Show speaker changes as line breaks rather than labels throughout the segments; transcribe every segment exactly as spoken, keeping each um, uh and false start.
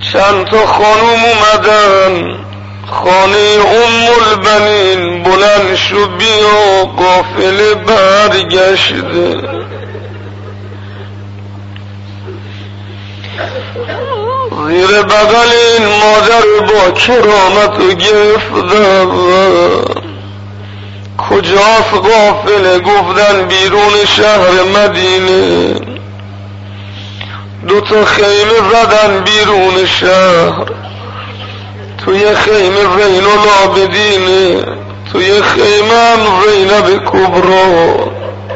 چند تا خانوم اومدن خانه ام البنین، بلند شو بیا قافله برگشته. زیر بغل این مادر با کرامت و گرفتن کجاست قافله؟ گفتن بیرون شهر مدینه. دو تا خیمه زدن بیرون شهر، توی خیمه زین العابدینه، توی خیمه هم زینب کبرا.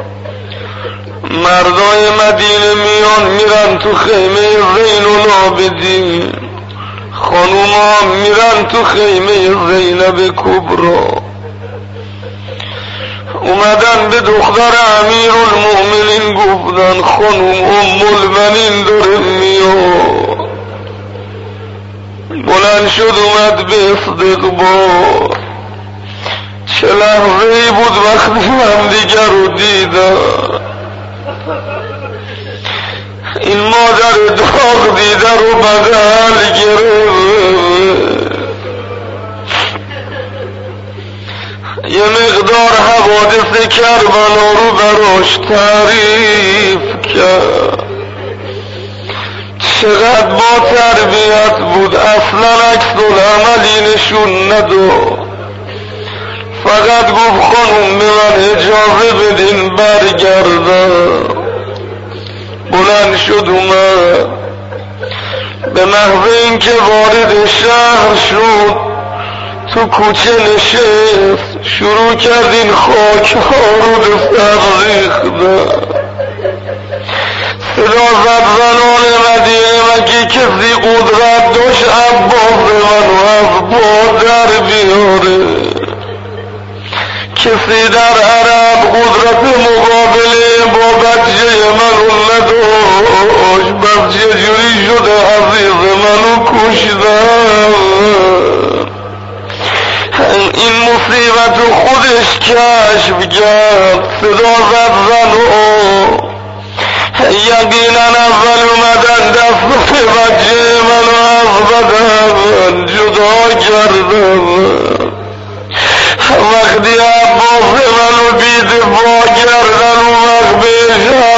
مردای مدینه میان میرن تو خیمه زین العابدین، خانوم هم میرن تو خیمه زینب کبرا. اومدن به دختر امیر المؤمنین گفتن خانوم ام البنین داره میاد. بلند شد اومد به استقبال. چه لحظه‌ای بود وقتی هم دیگر رو دیدن. این مادر داغ دیده رو بغل گرفت. یه مقدار حوادث کربلا رو براش تعریف کرد. چقدر با تربیت بود، اصلا عکس العملی نشون نداد. فقط گفت خانم به من اجازه بدین برگردم. بلند شد اومد. به محض اینکه وارد شهر شد تو کوچه نشست، شروع کردین خاک ها رو به سر ریختن. صدا زد زنان مدینه مگه کسی قدرت داشت عباس منو از با در بیاره؟ کسی در عرب قدرت مقابله با بچه منو نداشت؟ بس چجوری شده عزیز منو کشیدن؟ این مصیبت خودش کشف کرد. صدا زد زنو یقینا اول اومدن دست بچه منو از بدن جدا کردن. وقتی عباس منو بید با کردن اون وقت بهش